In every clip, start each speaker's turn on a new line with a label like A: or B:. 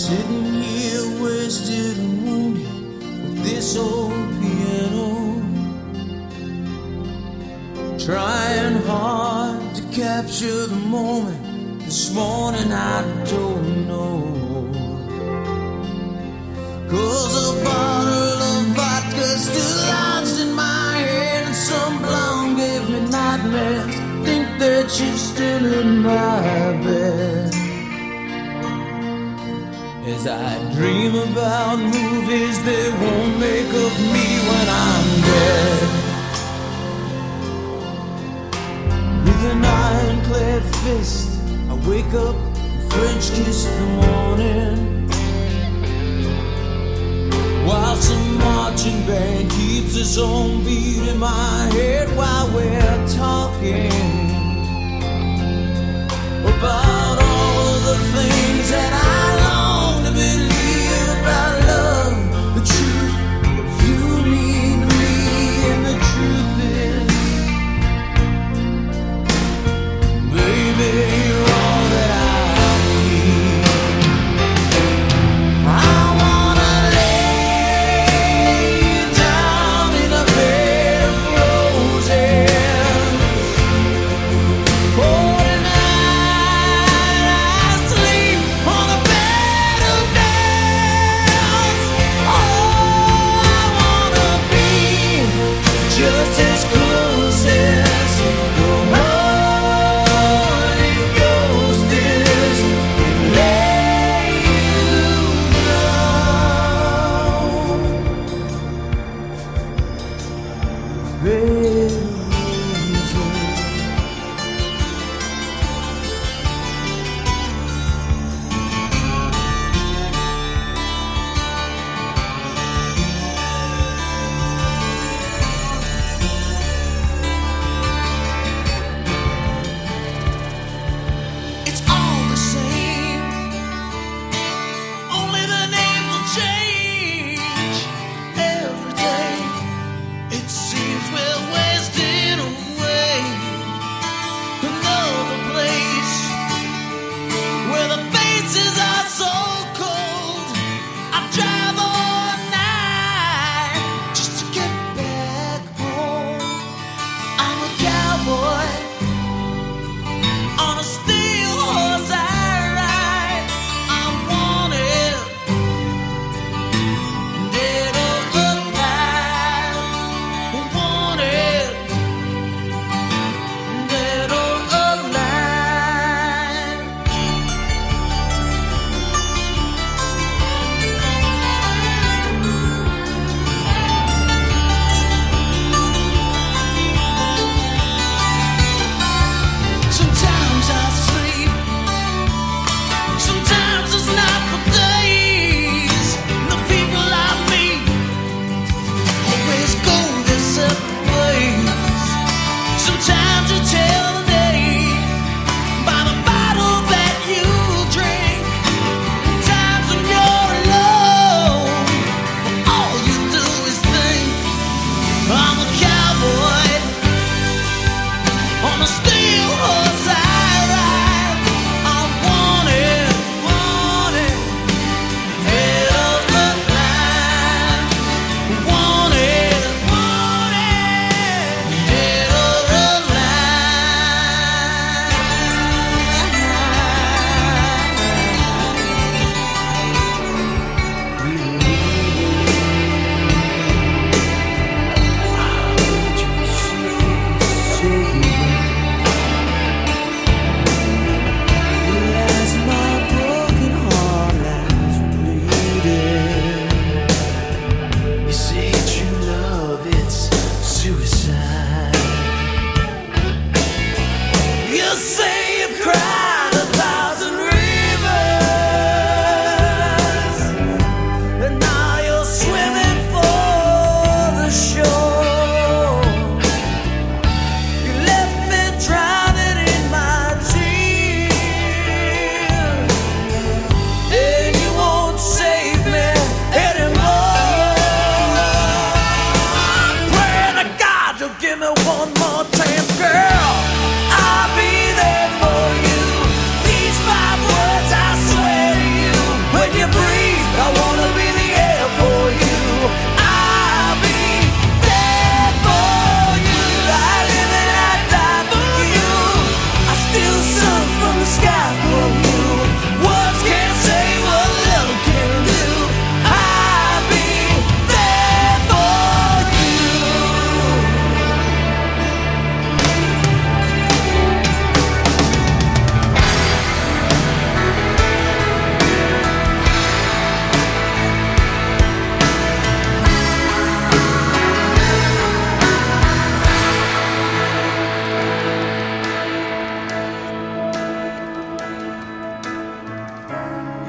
A: Sitting here wasted and wounded with this old piano, trying hard to capture the moment. This morning I don't know, 'cause a bottle of vodka still lodged in my head, and some blonde gave me nightmares. Think that she's still in my bed. As I dream about movies they won't make of me when I'm dead. With an ironclad fist I wake up and French kiss the morning, while some marching band keeps its own beat in my head while we're talking about all of the things that I long to believe about love, the truth, what you mean to me. And the truth is, baby, you're all that I need. I wanna lay down in a bed of roses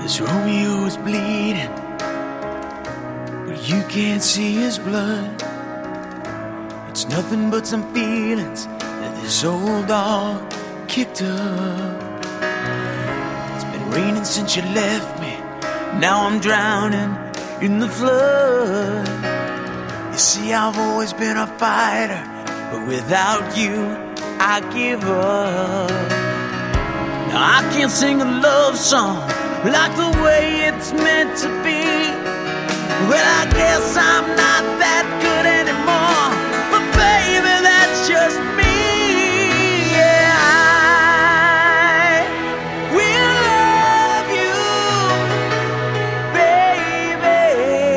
A: This Romeo is bleeding, but you can't see his blood. It's nothing but some feelings that this old dog kicked up. It's been raining since you left me. Now I'm drowning in the flood. You see, I've always been a fighter, but without you, I give up. Now I can't sing a love song like the way it's meant to be. Well, I guess I'm not that good anymore, but baby, that's just me. Yeah, I will love you, baby,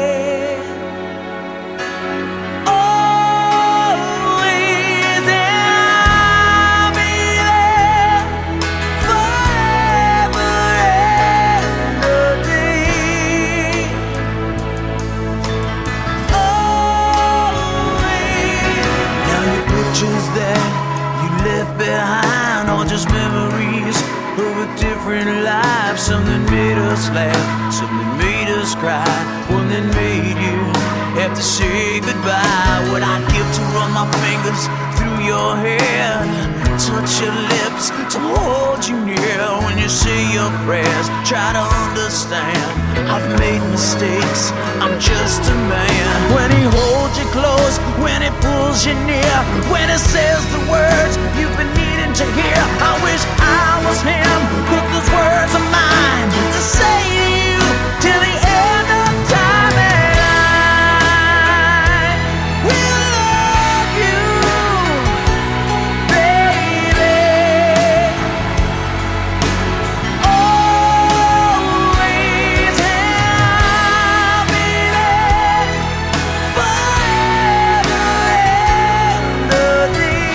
A: always, and I'll be there forever and a day. Now your pictures that you left behind are just memories of a different life. Something made us laugh, something made us cry, one that made you have to say goodbye. What I'd give to run my fingers through your hair, touch your lips, to hold you near when you say your prayers. Try to understand, I've made mistakes, I'm just a man. When he holds you close, when he pulls you near, when he says the words you've been needing to hear, I wish I was him, but those words are mine to say to you till the end of time. And I will love you, baby, always, and I'll be there forever and a day.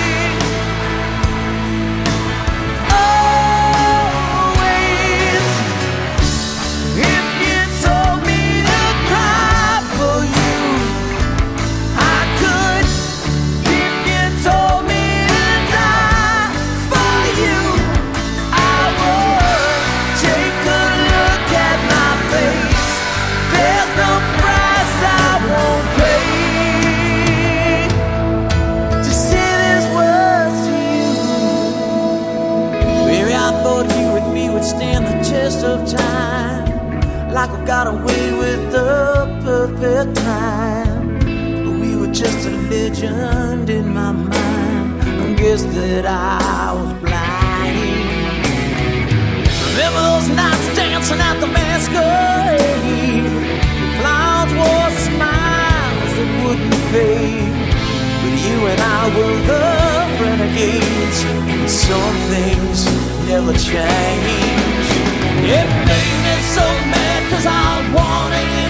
A: Always, if you told me to cry for you, I could. If you told me to die for you, I would. Take a look at my face, there's no price I won't pay to say these words to you. Baby, I thought you and me would stand the test of time, like we got away with the perfect time. But we were just a legend in my mind. I guess that I was blind. Remember those nights dancing at the masquerade? The clowns wore smiles that wouldn't fade, but you and I were the renegades, and some things never change. It made me so mad 'cause I wanted it